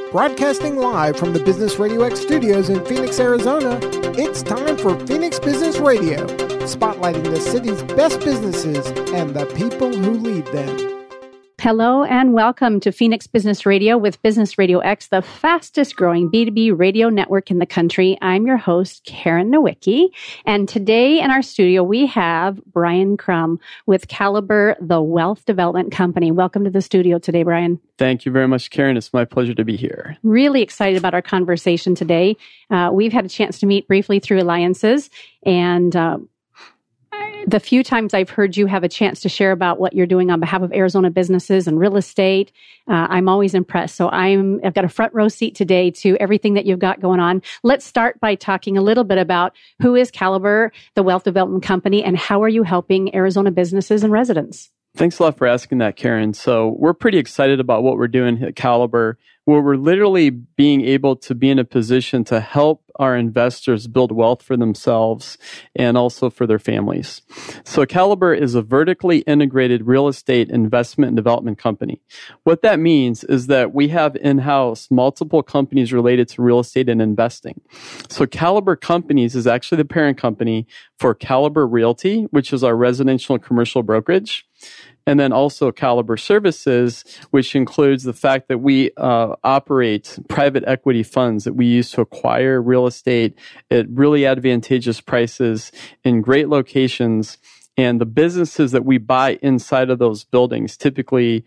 Broadcasting live from the Business Radio X studios in Phoenix, Arizona, it's time for Phoenix Business Radio, spotlighting the city's best businesses and the people who lead them. Hello and welcome to Phoenix Business Radio with Business Radio X, the fastest growing B2B radio network in the country. I'm your host, Karen Nowicki. And today in our studio, we have Brian Crum with Caliber, the Wealth Development Company. Welcome to the studio today, Brian. Thank you very much, Karen. It's my pleasure to be here. Really excited about our conversation today. We've had a chance to meet briefly through Alliances, and the few times I've heard you have a chance to share about what you're doing on behalf of Arizona businesses and real estate, I'm always impressed. So I've got a front row seat today to everything that you've got going on. Let's start by talking a little bit about who is Caliber, the Wealth Development Company, and how are you helping Arizona businesses and residents? Thanks a lot for asking that, Karen. So we're pretty excited about what we're doing at Caliber, where we're literally being able to be in a position to help our investors build wealth for themselves and also for their families. So Caliber is a vertically integrated real estate investment and development company. What that means is that we have in-house multiple companies related to real estate and investing. So Caliber Companies is actually the parent company for Caliber Realty, which is our residential and commercial brokerage. And then also Caliber Services, which includes the fact that we operate private equity funds that we use to acquire real estate at really advantageous prices in great locations. And the businesses that we buy inside of those buildings typically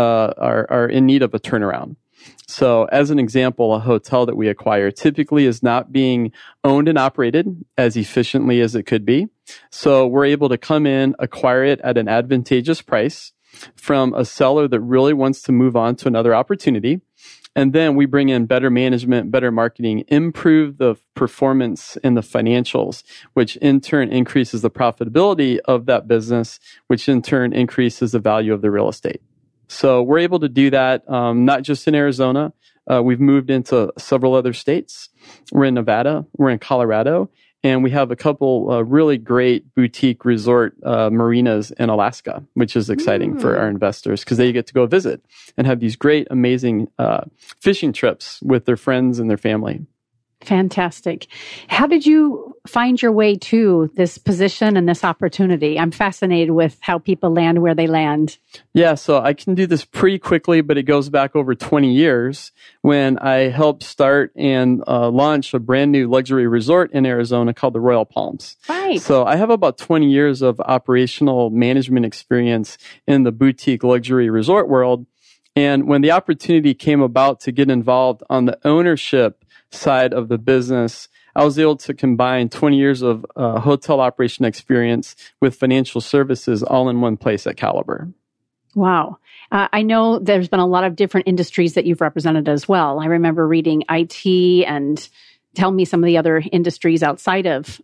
are in need of a turnaround. So as an example, a hotel that we acquire typically is not being owned and operated as efficiently as it could be. So we're able to come in, acquire it at an advantageous price from a seller that really wants to move on to another opportunity. And then we bring in better management, better marketing, improve the performance in the financials, which in turn increases the profitability of that business, which in turn increases the value of the real estate. So we're able to do that, not just in Arizona. We've moved into several other states. We're in Nevada. We're in Colorado. And we have a couple really great boutique resort marinas in Alaska, which is exciting for our investors because they get to go visit and have these great, amazing fishing trips with their friends and their family. Fantastic. How did you find your way to this position and this opportunity? I'm fascinated with how people land where they land. Yeah, so I can do this pretty quickly, but it goes back over 20 years when I helped start and launch a brand new luxury resort in Arizona called the Royal Palms. Right. So I have about 20 years of operational management experience in the boutique luxury resort world. And when the opportunity came about to get involved on the ownership side of the business, I was able to combine 20 years of hotel operation experience with financial services all in one place at Caliber. Wow. I know there's been a lot of different industries that you've represented as well. I remember reading IT, and tell me some of the other industries outside of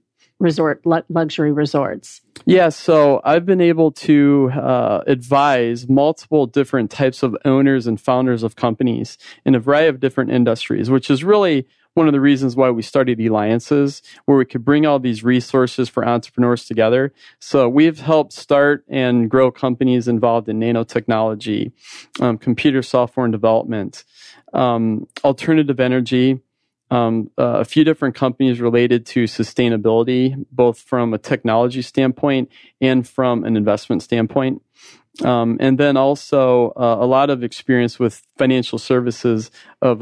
luxury resorts. Yeah, so I've been able to advise multiple different types of owners and founders of companies in a variety of different industries, which is really one of the reasons why we started Alliances, where we could bring all these resources for entrepreneurs together. So we've helped start and grow companies involved in nanotechnology, computer software and development, alternative energy, a few different companies related to sustainability, both from a technology standpoint and from an investment standpoint. And then also a lot of experience with financial services of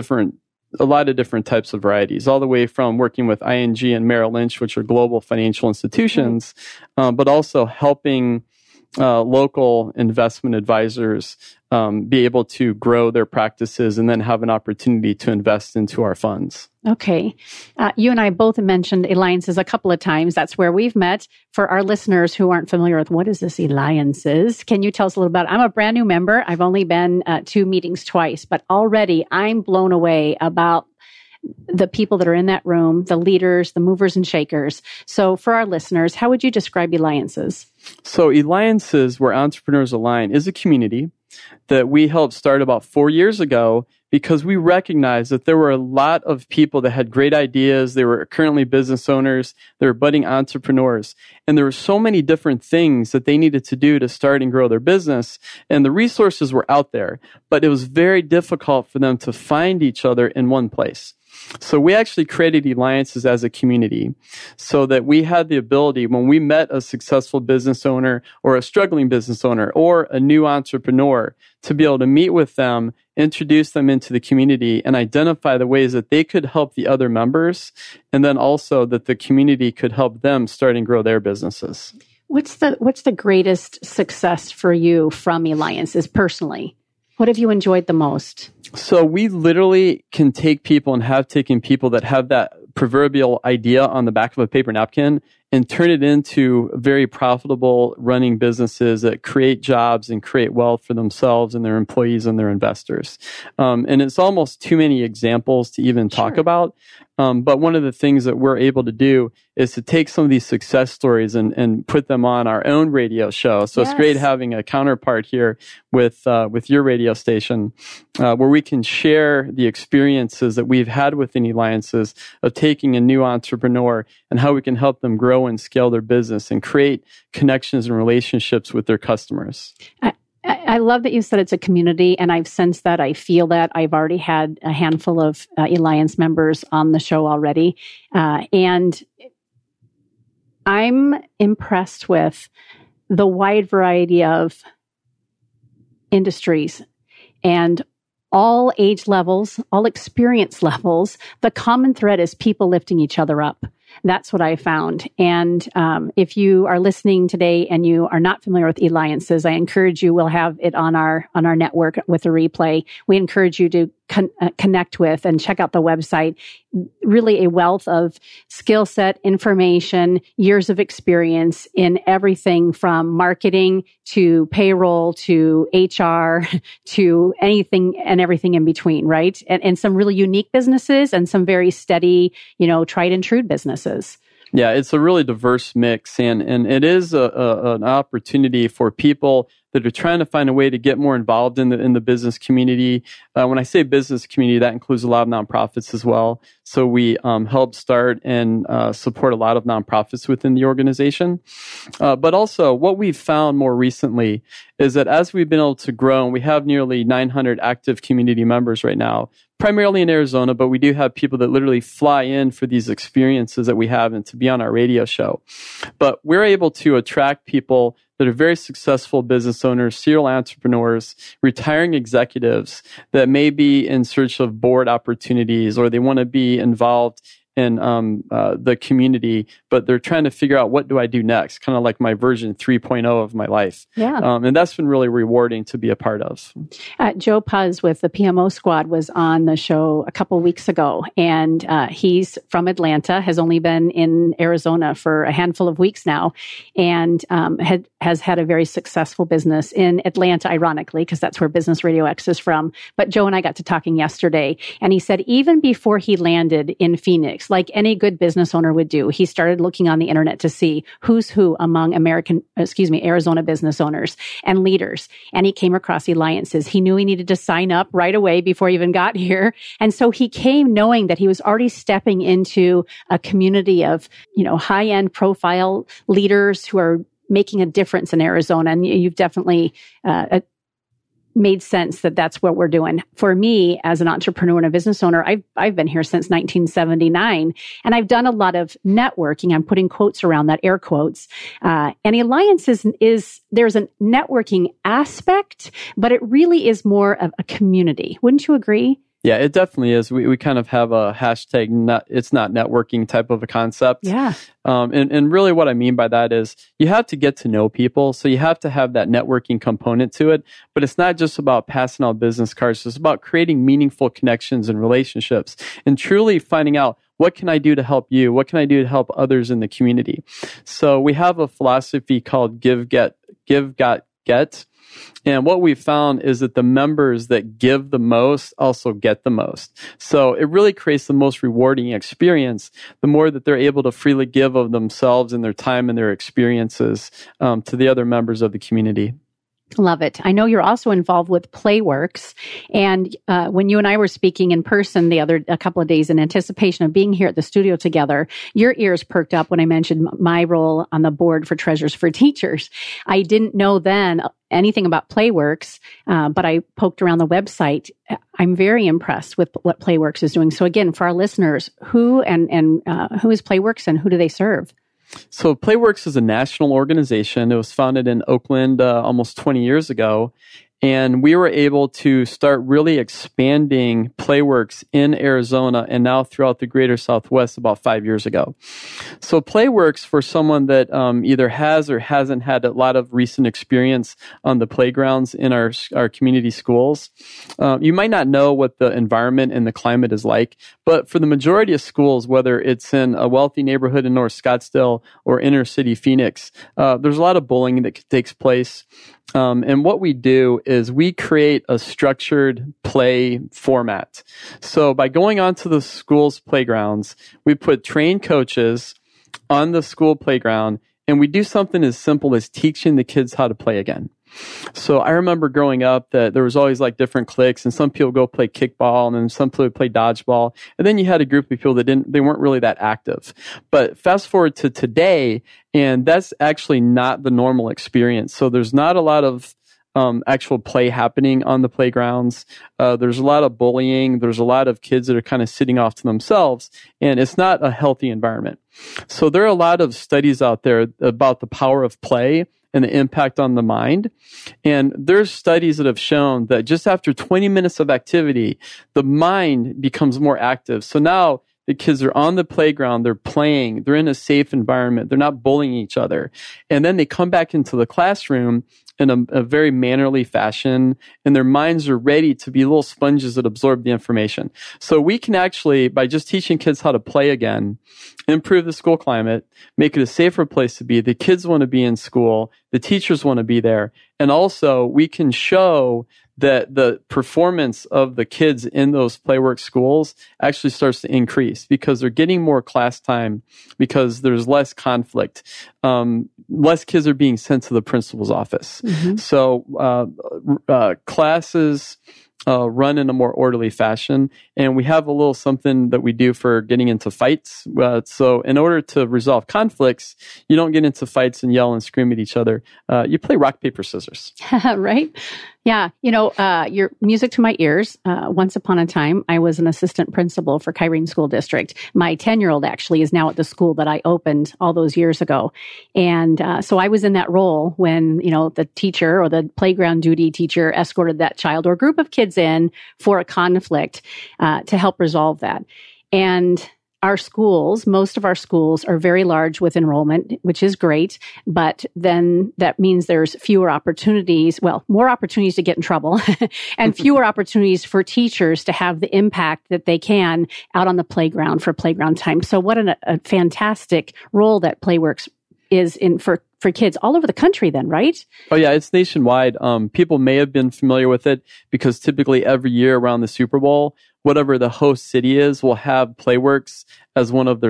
a lot of different types of varieties, all the way from working with ING and Merrill Lynch, which are global financial institutions, but also helping local investment advisors be able to grow their practices and then have an opportunity to invest into our funds. Okay. You and I both mentioned Alliances a couple of times. That's where we've met. For our listeners who aren't familiar with what is this Alliances, can you tell us a little about it? I'm a brand new member. I've only been to meetings twice, but already I'm blown away about the people that are in that room, the leaders, the movers and shakers. So for our listeners, how would you describe Alliances? So Alliances, where entrepreneurs align, is a community that we helped start about 4 years ago because we recognized that there were a lot of people that had great ideas. They were currently business owners. They were budding entrepreneurs. And there were so many different things that they needed to do to start and grow their business. And the resources were out there, but it was very difficult for them to find each other in one place. So we actually created Alliances as a community so that we had the ability, when we met a successful business owner or a struggling business owner or a new entrepreneur, to be able to meet with them, introduce them into the community, and identify the ways that they could help the other members, and then also that the community could help them start and grow their businesses. What's the greatest success for you from Alliances personally? What have you enjoyed the most? So we literally can take people and have taken people that have that proverbial idea on the back of a paper napkin and turn it into very profitable running businesses that create jobs and create wealth for themselves and their employees and their investors. And it's almost too many examples to even talk about. But one of the things that we're able to do is to take some of these success stories and put them on our own radio show. So It's great having a counterpart here with your radio station, where we can share the experiences that we've had within Alliances of taking a new entrepreneur and how we can help them grow and scale their business and create connections and relationships with their customers. I love that you said it's a community, and I've sensed that. I feel that. I've already had a handful of Alliance members on the show already. And I'm impressed with the wide variety of industries and all age levels, all experience levels. The common thread is people lifting each other up. That's what I found. And if you are listening today and you are not familiar with Alliances, I encourage you. We'll have it on our network with a replay. We encourage you to connect with and check out the website. Really a wealth of skill set, information, years of experience in everything from marketing to payroll to HR to anything and everything in between, right? And some really unique businesses and some very steady, tried and true businesses. Yeah, it's a really diverse mix, and it is an opportunity for people that are trying to find a way to get more involved in the business community. When I say business community, that includes a lot of nonprofits as well. So we help start and support a lot of nonprofits within the organization. But also, what we've found more recently is that as we've been able to grow, and we have nearly 900 active community members right now, primarily in Arizona, but we do have people that literally fly in for these experiences that we have and to be on our radio show. But we're able to attract people that are very successful business owners, serial entrepreneurs, retiring executives that may be in search of board opportunities, or they want to be involved in the community, but they're trying to figure out, what do I do next? Kind of like my version 3.0 of my life. Yeah. And that's been really rewarding to be a part of. Joe Puz with the PMO Squad was on the show a couple weeks ago, and he's from Atlanta, has only been in Arizona for a handful of weeks now, and has had a very successful business in Atlanta, ironically, because that's where Business Radio X is from. But Joe and I got to talking yesterday, and he said even before he landed in Phoenix, like any good business owner would do, he started looking on the internet to see who's who among Arizona business owners and leaders. And he came across Alliances. He knew he needed to sign up right away before he even got here. And so he came knowing that he was already stepping into a community of, high-end profile leaders who are making a difference in Arizona. And you've definitely made sense that that's what we're doing. For me, as an entrepreneur and a business owner, I've been here since 1979, and I've done a lot of networking. I'm putting quotes around that, air quotes. And Alliances there's a networking aspect, but it really is more of a community. Wouldn't you agree? Yeah, it definitely is. We kind of have a hashtag, it's not networking type of a concept. Yeah. And really what I mean by that is you have to get to know people. So you have to have that networking component to it. But it's not just about passing out business cards. It's about creating meaningful connections and relationships and truly finding out, what can I do to help you? What can I do to help others in the community? So we have a philosophy called give, got, get. And what we've found is that the members that give the most also get the most. So it really creates the most rewarding experience, the more that they're able to freely give of themselves and their time and their experiences to the other members of the community. Love it. I know you're also involved with Playworks. And when you and I were speaking in person a couple of days in anticipation of being here at the studio together, your ears perked up when I mentioned my role on the board for Treasures for Teachers. I didn't know then anything about Playworks, but I poked around the website. I'm very impressed with what Playworks is doing. So again, for our listeners, who is Playworks and who do they serve? So Playworks is a national organization. It was founded in Oakland almost 20 years ago. And we were able to start really expanding Playworks in Arizona and now throughout the greater Southwest about 5 years ago. So Playworks, for someone that either has or hasn't had a lot of recent experience on the playgrounds in our community schools, you might not know what the environment and the climate is like. But for the majority of schools, whether it's in a wealthy neighborhood in North Scottsdale or inner city Phoenix, there's a lot of bullying that takes place. And what we do is we create a structured play format. So by going onto the school's playgrounds, we put trained coaches on the school playground, and we do something as simple as teaching the kids how to play again. So I remember growing up that there was always like different cliques, and some people go play kickball, and then some people play dodgeball, and then you had a group of people that they weren't really that active. But fast forward to today, and that's actually not the normal experience. So there's not a lot of actual play happening on the playgrounds. There's a lot of bullying. There's a lot of kids that are kind of sitting off to themselves, and it's not a healthy environment. So there are a lot of studies out there about the power of play and the impact on the mind. And there's studies that have shown that just after 20 minutes of activity, the mind becomes more active. So now the kids are on the playground, they're playing, they're in a safe environment, they're not bullying each other. And then they come back into the classroom in a very mannerly fashion, and their minds are ready to be little sponges that absorb the information. So we can actually, by just teaching kids how to play again, improve the school climate, make it a safer place to be. The kids want to be in school, the teachers want to be there, and also we can show that the performance of the kids in those Playworks schools actually starts to increase because they're getting more class time because there's less conflict. Less kids are being sent to the principal's office. Mm-hmm. So classes run in a more orderly fashion. And we have a little something that we do for getting into fights. So in order to resolve conflicts, you don't get into fights and yell and scream at each other. You play rock, paper, scissors. Right? Yeah. Your music to my ears. Once upon a time, I was an assistant principal for Kyrene School District. My 10-year-old actually is now at the school that I opened all those years ago. And so I was in that role when, the teacher or the playground duty teacher escorted that child or group of kids in for a conflict to help resolve that. And our schools, most of our schools are very large with enrollment, which is great, but then that means there's more opportunities to get in trouble and fewer opportunities for teachers to have the impact that they can out on the playground for playground time. So what a fantastic role that Playworks is in for kids all over the country then, right? Oh yeah, it's nationwide. People may have been familiar with it because typically every year around the Super Bowl, whatever the host city is will have Playworks as one of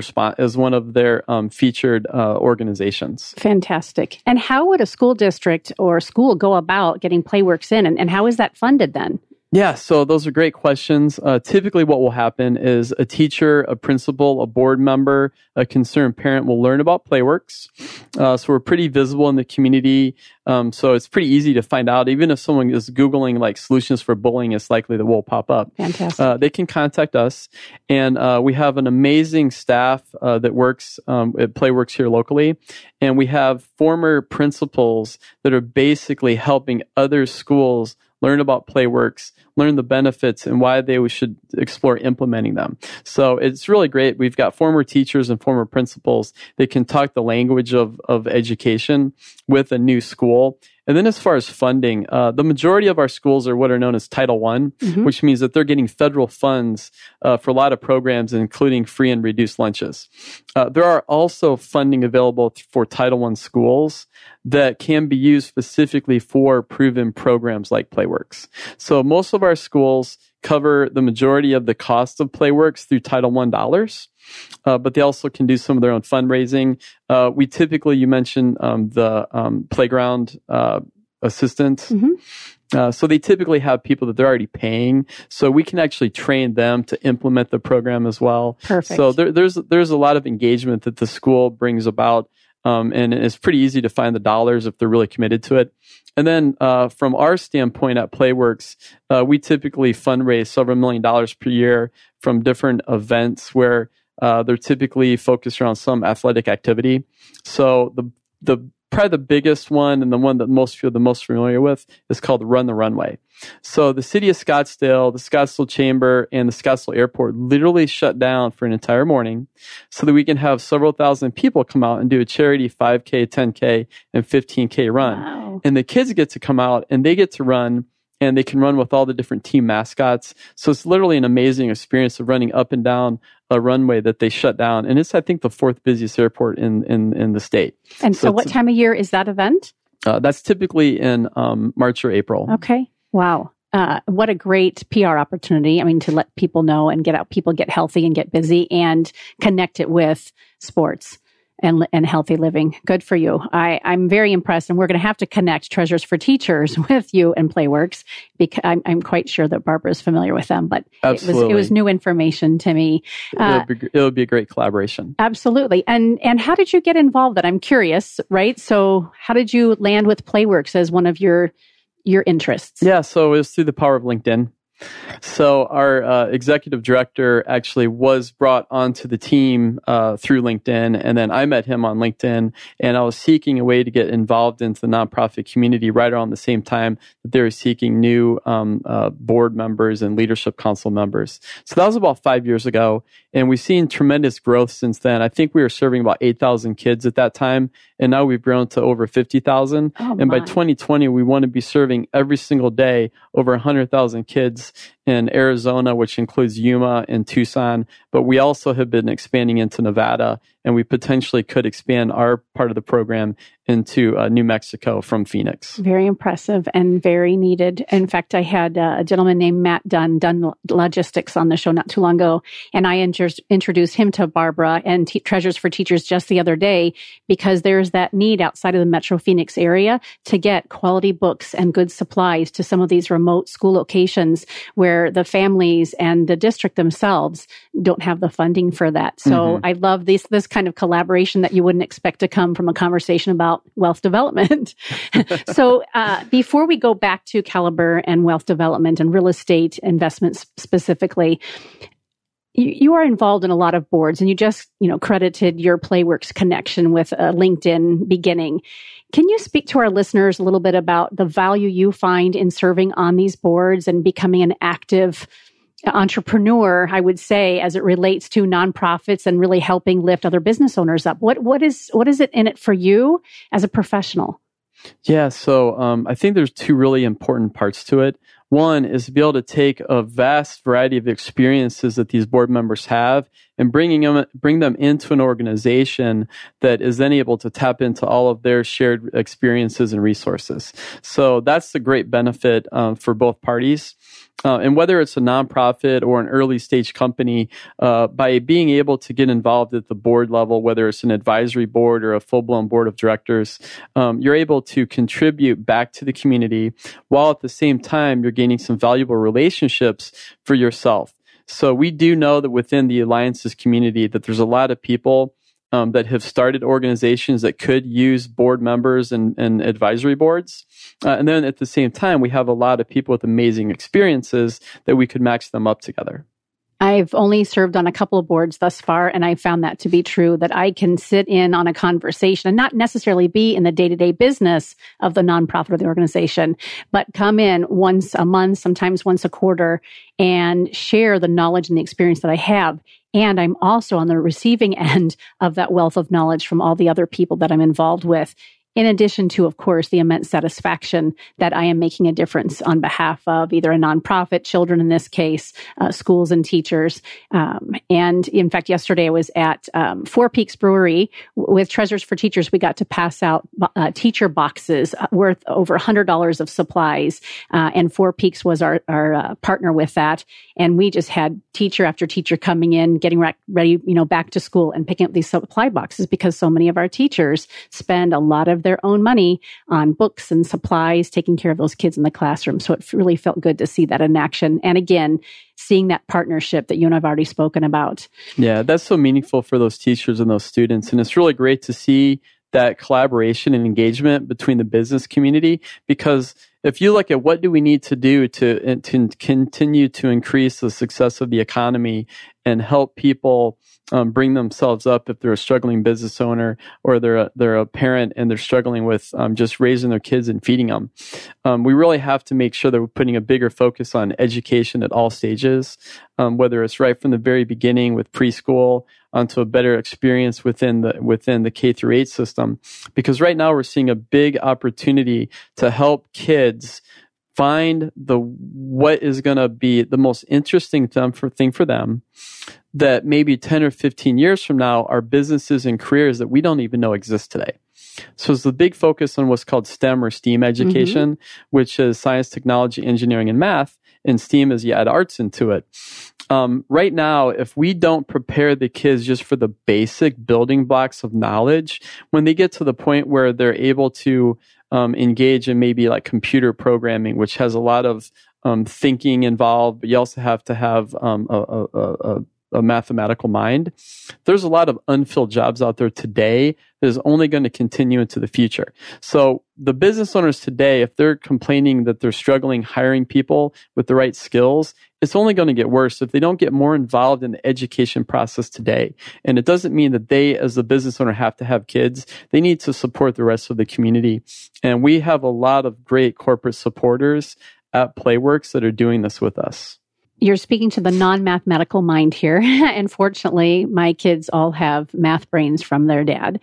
their featured organizations. Fantastic. And how would a school district or school go about getting Playworks in, and how is that funded then? Yeah, so those are great questions. Typically what will happen is a teacher, a principal, a board member, a concerned parent will learn about Playworks. So we're pretty visible in the community. So it's pretty easy to find out. Even if someone is Googling like solutions for bullying, it's likely that we'll pop up. Fantastic. They can contact us. And we have an amazing staff that works at Playworks here locally. And we have former principals that are basically helping other schools learn about Playworks, learn the benefits and why they should explore implementing them. So it's really great. We've got former teachers and former principals that can talk the language of education with a new school. And then as far as funding, the majority of our schools are what are known as Title I, mm-hmm. which means that they're getting federal funds for a lot of programs, including free and reduced lunches. There are also funding available for Title I schools that can be used specifically for proven programs like Playworks. So most of our schools cover the majority of the cost of Playworks through Title I dollars. But they also can do some of their own fundraising. We typically, you mentioned the playground assistants. So they typically have people that they're already paying. So we can actually train them to implement the program as well. Perfect. So there's a lot of engagement that the school brings about. And it's pretty easy to find the dollars if they're really committed to it. And then from our standpoint at Playworks, we typically fundraise several $1 million per year from different events where they're typically focused around some athletic activity. So the probably the biggest one and the one that most feel the most familiar with is called Run the Runway. So the city of Scottsdale, the Scottsdale Chamber, and the Scottsdale Airport literally shut down for an entire morning so that we can have several thousand people come out and do a charity 5K, 10K, and 15K run. Wow. And the kids get to come out and they get to run, and they can run with all the different team mascots. So it's literally an amazing experience of running up and down a runway that they shut down. And it's, I think, the fourth busiest airport in the state. And so what time of year is that event? That's typically in March or April. Okay. Wow. What a great PR opportunity. I mean, to let people know and get out, people get healthy and get busy and connect it with sports and healthy living. Good for you. I'm very impressed, and we're going to have to connect Treasures for Teachers with you and Playworks, because I'm quite sure that Barbara is familiar with them, but it was new information to me. It would be a great collaboration. Absolutely. And how did you get involved? That I'm curious, right? So how did you land with Playworks as one of your interests? Yeah, so it was through the power of LinkedIn. So our executive director actually was brought onto the team through LinkedIn, and then I met him on LinkedIn, and I was seeking a way to get involved into the nonprofit community right around the same time that they were seeking new board members and leadership council members. So that was about 5 years ago, and we've seen tremendous growth since then. I think we were serving about 8,000 kids at that time, and now we've grown to over 50,000. And by 2020, we want to be serving every single day over 100,000 kids in Arizona, which includes Yuma and Tucson. But we also have been expanding into Nevada, and we potentially could expand our part of the program into New Mexico from Phoenix. Very impressive and very needed. In fact, I had a gentleman named Matt Dunn Logistics on the show not too long ago, and I introduced him to Barbara and Treasures for Teachers just the other day, because there's that need outside of the Metro Phoenix area to get quality books and good supplies to some of these remote school locations where the families and the district themselves don't have the funding for that. So I love this kind of collaboration that you wouldn't expect to come from a conversation about wealth development. So before we go back to Caliber and wealth development and real estate investments specifically, you are involved in a lot of boards, and you just credited your Playworks connection with LinkedIn beginning. Can you speak to our listeners a little bit about the value you find in serving on these boards and becoming an active entrepreneur, I would say, as it relates to nonprofits and really helping lift other business owners up? What is it in it for you as a professional? Yeah, so I think there's two really important parts to it. One is to be able to take a vast variety of experiences that these board members have and bring them into an organization that is then able to tap into all of their shared experiences and resources. So that's the great benefit for both parties. And whether it's a nonprofit or an early stage company, by being able to get involved at the board level, whether it's an advisory board or a full-blown board of directors, you're able to contribute back to the community while at the same time you're gaining some valuable relationships for yourself. So we do know that within the Alliances community that there's a lot of people that have started organizations that could use board members and advisory boards. And then at the same time, we have a lot of people with amazing experiences that we could match them up together. I've only served on a couple of boards thus far, and I found that to be true, that I can sit in on a conversation and not necessarily be in the day-to-day business of the nonprofit or the organization, but come in once a month, sometimes once a quarter, and share the knowledge and the experience that I have. And I'm also on the receiving end of that wealth of knowledge from all the other people that I'm involved with, in addition to, of course, the immense satisfaction that I am making a difference on behalf of either a nonprofit, children in this case, schools and teachers. And in fact, yesterday I was at Four Peaks Brewery with Treasures for Teachers. We got to pass out teacher boxes worth over $100 of supplies. And Four Peaks was our partner with that. And we just had teacher after teacher coming in, getting ready, back to school and picking up these supply boxes, because so many of our teachers spend a lot of their own money on books and supplies, taking care of those kids in the classroom. So it really felt good to see that in action. And again, seeing that partnership that you and I've already spoken about. Yeah, that's so meaningful for those teachers and those students. And it's really great to see that collaboration and engagement between the business community, because if you look at what do we need to do to continue to increase the success of the economy and help people bring themselves up if they're a struggling business owner or they're a parent and they're struggling with just raising their kids and feeding them. We really have to make sure that we're putting a bigger focus on education at all stages, whether it's right from the very beginning with preschool onto a better experience within the K through 8 system. Because right now we're seeing a big opportunity to help kids find what is going to be the most interesting thing for them, that maybe 10 or 15 years from now are businesses and careers that we don't even know exist today. So it's the big focus on what's called STEM or STEAM education, which is science, technology, engineering, and math. And STEAM is you add arts into it. Right now, if we don't prepare the kids just for the basic building blocks of knowledge, when they get to the point where they're able to engage in maybe like computer programming, which has a lot of thinking involved, but you also have to have a mathematical mind. There's a lot of unfilled jobs out there today that is only going to continue into the future. So the business owners today, if they're complaining that they're struggling hiring people with the right skills, it's only going to get worse if they don't get more involved in the education process today. And it doesn't mean that they, as the business owner, have to have kids. They need to support the rest of the community. And we have a lot of great corporate supporters at Playworks that are doing this with us. You're speaking to the non-mathematical mind here. And fortunately, my kids all have math brains from their dad.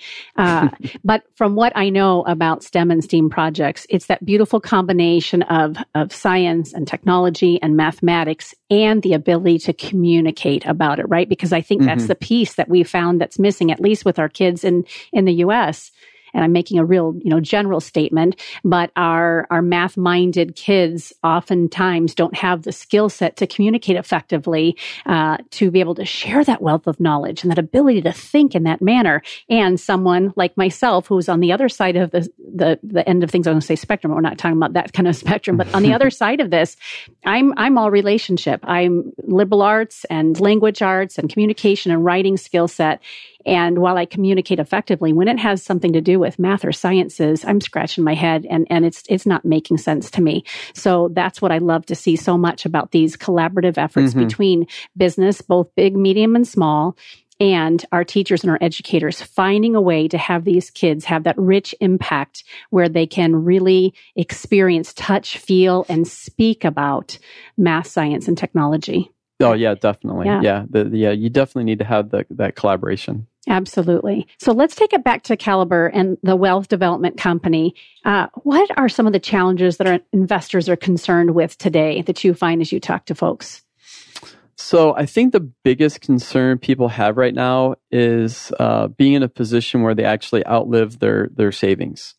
But from what I know about STEM and STEAM projects, it's that beautiful combination of science and technology and mathematics and the ability to communicate about it, right? Because I think that's the piece that we found that's missing, at least with our kids in the U.S., and I'm making a real, general statement, but our math-minded kids oftentimes don't have the skill set to communicate effectively, to be able to share that wealth of knowledge and that ability to think in that manner. And someone like myself, who's on the other side of the end of things, I'm going to say spectrum. We're not talking about that kind of spectrum, but on the other side of this, I'm all relationship. I'm liberal arts and language arts and communication and writing skill set. And while I communicate effectively, when it has something to do with math or sciences, I'm scratching my head and it's not making sense to me. So that's what I love to see so much about these collaborative efforts between business, both big, medium, and small, and our teachers and our educators finding a way to have these kids have that rich impact where they can really experience, touch, feel, and speak about math, science, and technology. Oh, yeah, definitely. Yeah. You definitely need to have that collaboration. Absolutely. So let's take it back to Caliber and the Wealth Development Company. What are some of the challenges that our investors are concerned with today that you find as you talk to folks? So I think the biggest concern people have right now is being in a position where they actually outlive their savings.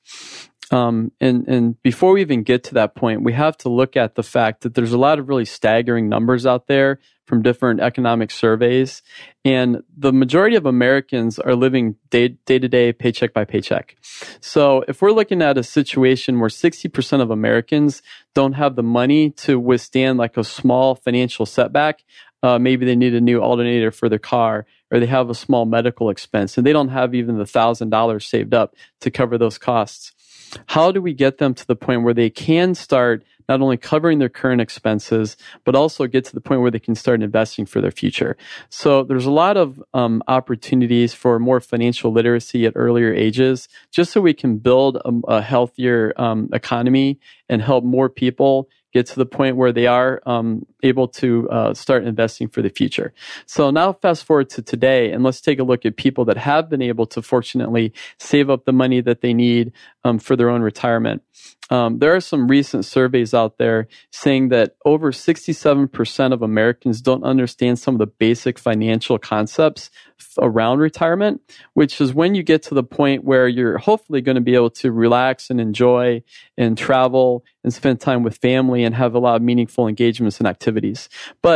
And before we even get to that point, we have to look at the fact that there's a lot of really staggering numbers out there from different economic surveys. And the majority of Americans are living day to day, paycheck by paycheck. So if we're looking at a situation where 60% of Americans don't have the money to withstand like a small financial setback, maybe they need a new alternator for their car, or they have a small medical expense, and they don't have even the $1,000 saved up to cover those costs. How do we get them to the point where they can start not only covering their current expenses, but also get to the point where they can start investing for their future? So there's a lot of opportunities for more financial literacy at earlier ages, just so we can build a healthier economy and help more people get to the point where they are able to start investing for the future. So now fast forward to today, and let's take a look at people that have been able to fortunately save up the money that they need for their own retirement. There are some recent surveys out there saying that over 67% of Americans don't understand some of the basic financial concepts around retirement, which is when you get to the point where you're hopefully going to be able to relax and enjoy and travel and spend time with family and have a lot of meaningful engagements and activities. But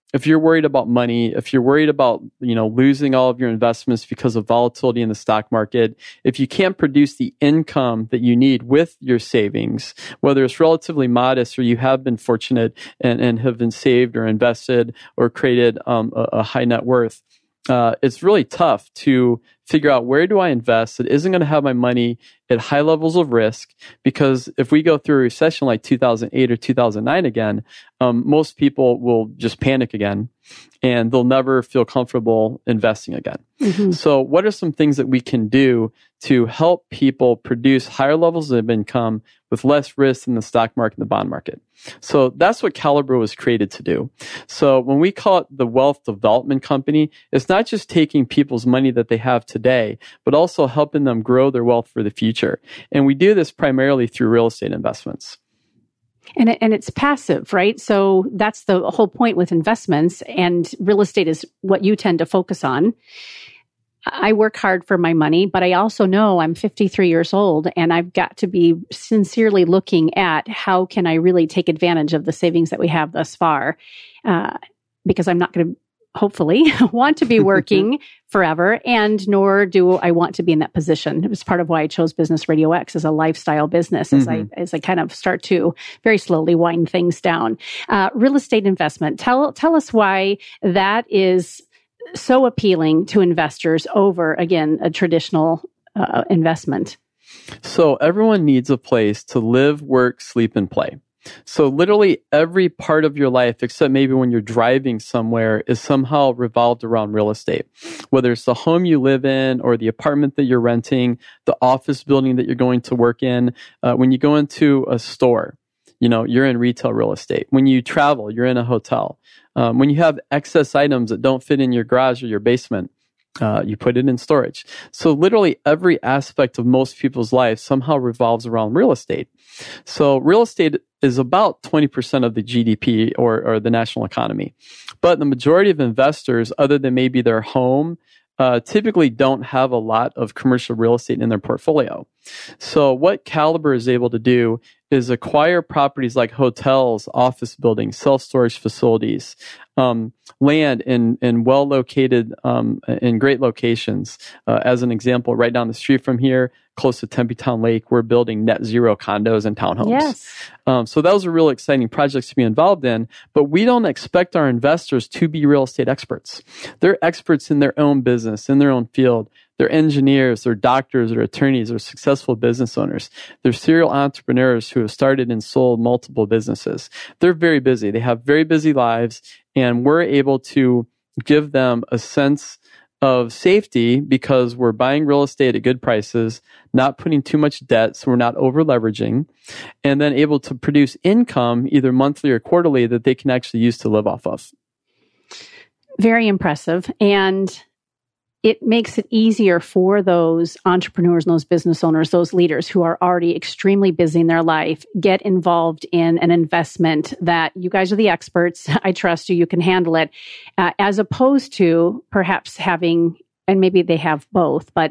if you're worried about money, if you're worried about, losing all of your investments because of volatility in the stock market, if you can't produce the income that you need with your savings, whether it's relatively modest or you have been fortunate and have been saved or invested or created a high net worth, it's really tough to figure out, where do I invest that isn't going to have my money at high levels of risk? Because if we go through a recession like 2008 or 2009 again, most people will just panic again and they'll never feel comfortable investing again. Mm-hmm. So what are some things that we can do to help people produce higher levels of income with less risk in the stock market and the bond market? So that's what Caliber was created to do. So when we call it the Wealth Development Company, it's not just taking people's money that they have today, but also helping them grow their wealth for the future. And we do this primarily through real estate investments. And it's passive, right? So that's the whole point with investments, and real estate is what you tend to focus on. I work hard for my money, but I also know I'm 53 years old and I've got to be sincerely looking at how can I really take advantage of the savings that we have thus far, because I'm not going to hopefully want to be working forever, and nor do I want to be in that position. It was part of why I chose Business Radio X as a lifestyle business, as I kind of start to very slowly wind things down. Real estate investment. Tell us why that is so appealing to investors over, again, a traditional investment. So everyone needs a place to live, work, sleep, and play. So literally every part of your life, except maybe when you're driving somewhere, is somehow revolved around real estate. Whether it's the home you live in or the apartment that you're renting, the office building that you're going to work in. When you go into a store, you're in retail real estate. When you travel, you're in a hotel. When you have excess items that don't fit in your garage or your basement, you put it in storage. So literally every aspect of most people's lives somehow revolves around real estate. So real estate is about 20% of the GDP or the national economy. But the majority of investors, other than maybe their home, typically don't have a lot of commercial real estate in their portfolio. So what Caliber is able to do is acquire properties like hotels, office buildings, self-storage facilities, land in well-located in great locations. As an example, right down the street from here, close to Tempe Town Lake, we're building net zero condos and townhomes. Yes. So those are really exciting projects to be involved in, but we don't expect our investors to be real estate experts. They're experts in their own business, in their own field. They're engineers, they're doctors, they're attorneys, they're successful business owners. They're serial entrepreneurs who have started and sold multiple businesses. They're very busy. They have very busy lives, and we're able to give them a sense of safety because we're buying real estate at good prices, not putting too much debt, so we're not over leveraging, and then able to produce income either monthly or quarterly that they can actually use to live off of. Very impressive. And it makes it easier for those entrepreneurs and those business owners, those leaders who are already extremely busy in their life, get involved in an investment that you guys are the experts. I trust you. You can handle it, as opposed to perhaps having, and maybe they have both, but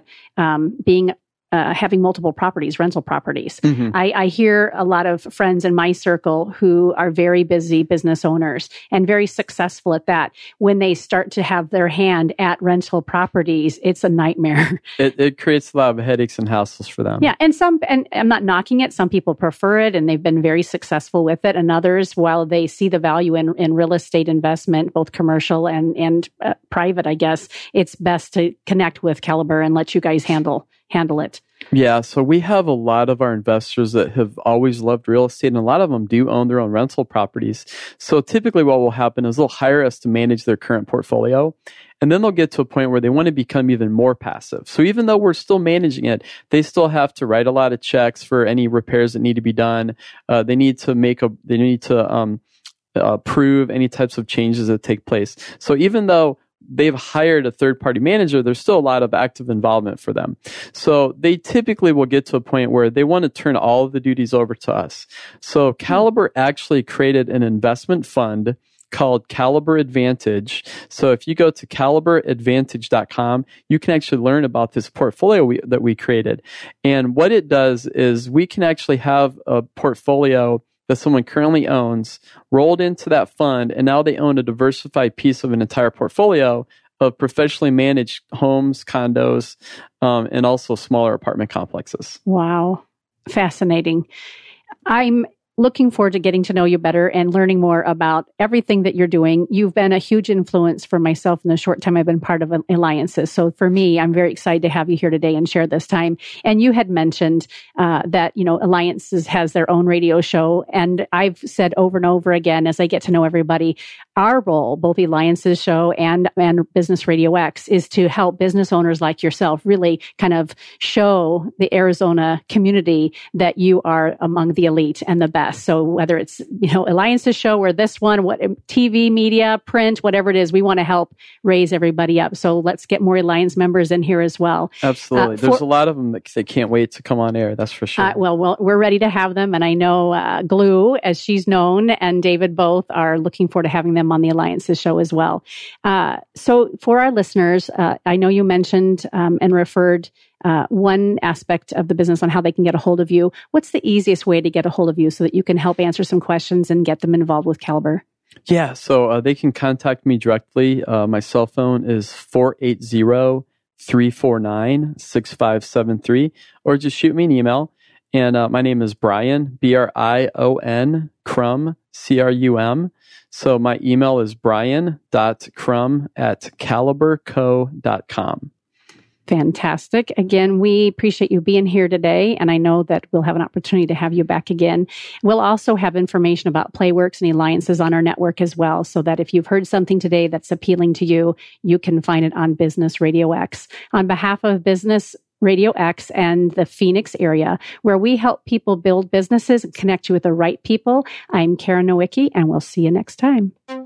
having multiple properties, rental properties. Mm-hmm. I hear a lot of friends in my circle who are very busy business owners and very successful at that. When they start to have their hand at rental properties, it's a nightmare. It creates a lot of headaches and hassles for them. Yeah, and I'm not knocking it. Some people prefer it and they've been very successful with it. And others, while they see the value in real estate investment, both commercial and private, I guess, it's best to connect with Caliber and let you guys handle it. Yeah, so we have a lot of our investors that have always loved real estate, and a lot of them do own their own rental properties. So typically what will happen is they'll hire us to manage their current portfolio, and then they'll get to a point where they want to become even more passive. So even though we're still managing it, they still have to write a lot of checks for any repairs that need to be done. They need to approve any types of changes that take place. So even though they've hired a third-party manager, there's still a lot of active involvement for them. So they typically will get to a point where they want to turn all of the duties over to us. So Caliber actually created an investment fund called Caliber Advantage. So if you go to caliberadvantage.com, you can actually learn about this portfolio that we created. And what it does is we can actually have a portfolio that someone currently owns, rolled into that fund, and now they own a diversified piece of an entire portfolio of professionally managed homes, condos, and also smaller apartment complexes. Wow. Fascinating. I'm looking forward to getting to know you better and learning more about everything that you're doing. You've been a huge influence for myself in the short time I've been part of Alliances. So for me, I'm very excited to have you here today and share this time. And you had mentioned that, Alliances has their own radio show. And I've said over and over again, as I get to know everybody, our role, both the Alliances show and Business Radio X, is to help business owners like yourself really kind of show the Arizona community that you are among the elite and the best. So whether it's, Alliances show or this one, what TV, media, print, whatever it is, we want to help raise everybody up. So let's get more Alliance members in here as well. Absolutely. There's a lot of them that they can't wait to come on air. That's for sure. Well, we're ready to have them. And I know Glue, as she's known, and David both are looking forward to having them on the Alliances show as well. So for our listeners, I know you mentioned and referred one aspect of the business on how they can get a hold of you. What's the easiest way to get a hold of you so that you can help answer some questions and get them involved with Caliber? Yeah, so they can contact me directly. My cell phone is 480-349-6573, or just shoot me an email. And my name is Brian, Brion, Crum, CRUM. So my email is brian.crum@caliberco.com. Fantastic. Again, we appreciate you being here today, and I know that we'll have an opportunity to have you back again. We'll also have information about Playworks and Alliances on our network as well, so that if you've heard something today that's appealing to you, you can find it on Business Radio X. On behalf of Business Radio X and the Phoenix area, where we help people build businesses and connect you with the right people, I'm Karen Nowicki, and we'll see you next time.